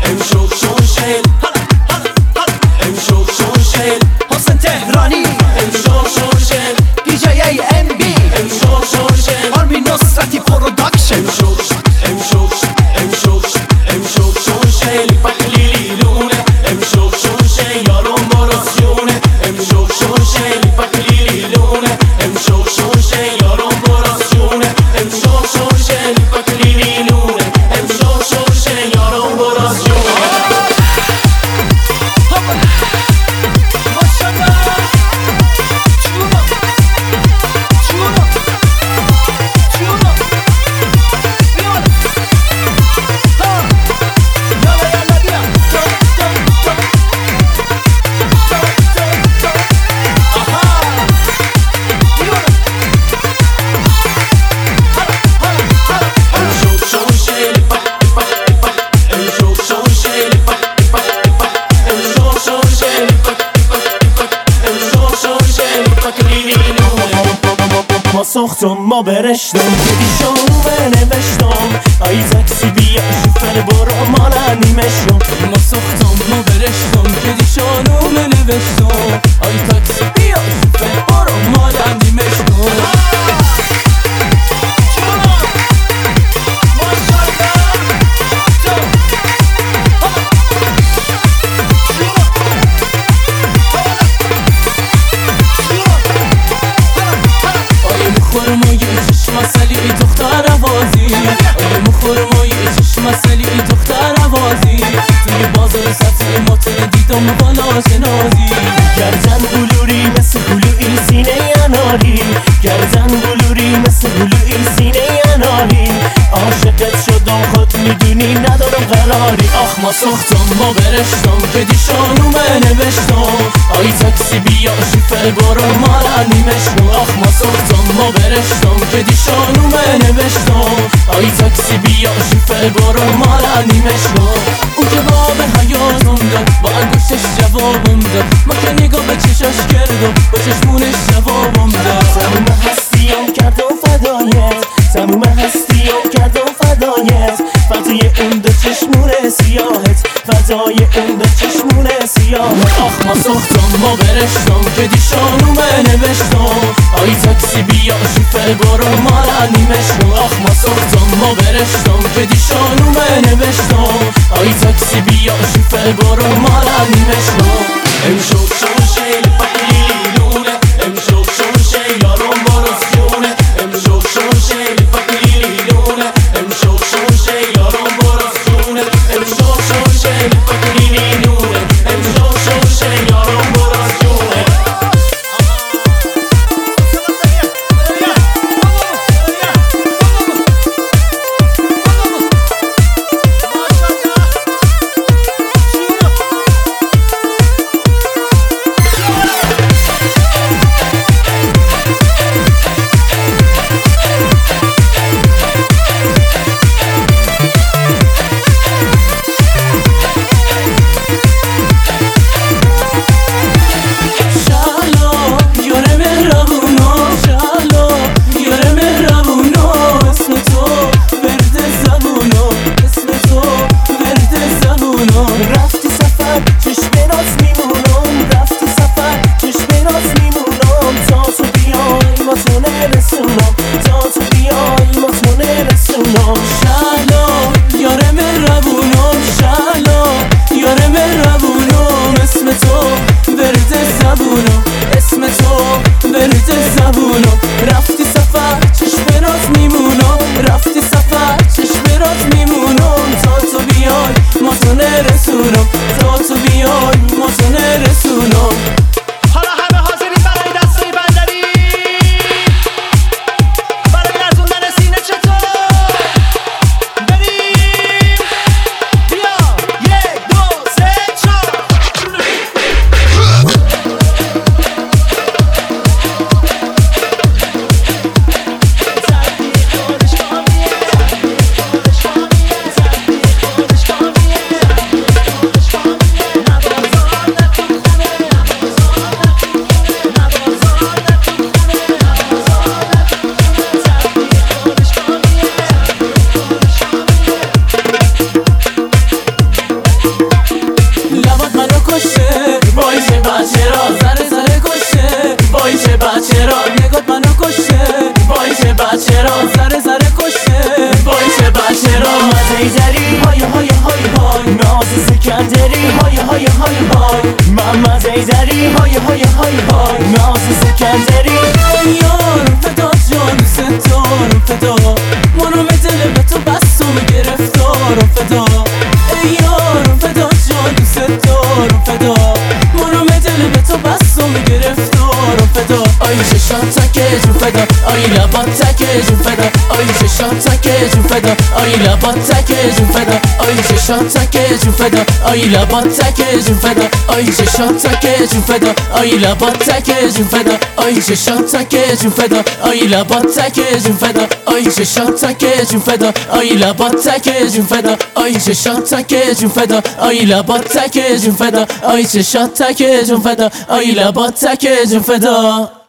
امشو شون شیل امشو شون شیل حسین تهرانی امشو شون شیل دی جی ای ام بی امشو شون شیل آرمین نصرتی پروداکشن امشو شون شیل پکلیلی لونه امشو شون شیل یارم براسیونه امشو شون شیل پکلیلی لونه امشو شون شیل یارم براسیونه امشو شون شیل پکلیلی لونه امشو شون شیل یارم براسیونه ما ساختم ما برشتم دیدی شانو بنوشتم ای تاکسی بیا شفر برو مالا نیمشم ما ساختم ما برشتم دیدی شانو بنوشتم ای تاکسی بیا شفر برو مالا نیمشتم مسئله دختر عوازی آیا مخورمایی چشم مسئله دختر عوازی توی بازار سبزی ماتن دیدم بالا شنازی گردن بلوری مثل هلوی سینه اناری گردن بلوری مثل هلوی سینه اناری عاشقت شدم خود میدونی ندارم قراری آخ ما ساختم ما برشتم که دیشانو بنوشتم ای تاکسی بیا شیفر برو مالا نیمشتم آخ ما ساختم ما برشتم که دیشانو بنوشتم ای تاکسی بیا شیفر برو مالا نیمشتم اون که باب حیاتم داد با انگشتش جوابم داد ما که نگاه به چشاش کردم با چشمونش جوابم داد تموم هستیم کردم فدایت تموم هستیم کردم فدایت فدای اون دو چشمون سیاهت فدای اون دو چشمون سیاهت آخ ما ساختم ما برشتم که دیشانو بنوشتم ای تاکسی بیا شیفر برو مالا نیمشتم آخ ما ساختم ما برشتم که دیشانو بنوشتم ای تاکسی بیا شیفر برو مالا نیمشتم امشو شون شیل پکلیلی لونه امشو شون شیل یارم براسیونه امشو شون شیل پکلیلی لونه امشو شون شیل یارم براسیونه امشو شون شیل پکلیلی لونه امشو شون شیل یارم براسیونه جون فدا آی لبات تک جون فدا آی چشات تک جون فدا آی لبات تک جون فدا آی چشات تک جون فدا آی لبات تک جون فدا آی چشات تک جون فدا آی لبات تک جون فدا آی چشات تک جون فدا آی لبات تک جون فدا آی چشات تک جون فدا آی لبات تک جون فدا آی چشات تک جون فدا آی لبات تک جون فدا آی چشات تک جون فدا آی لبات تک جون فدا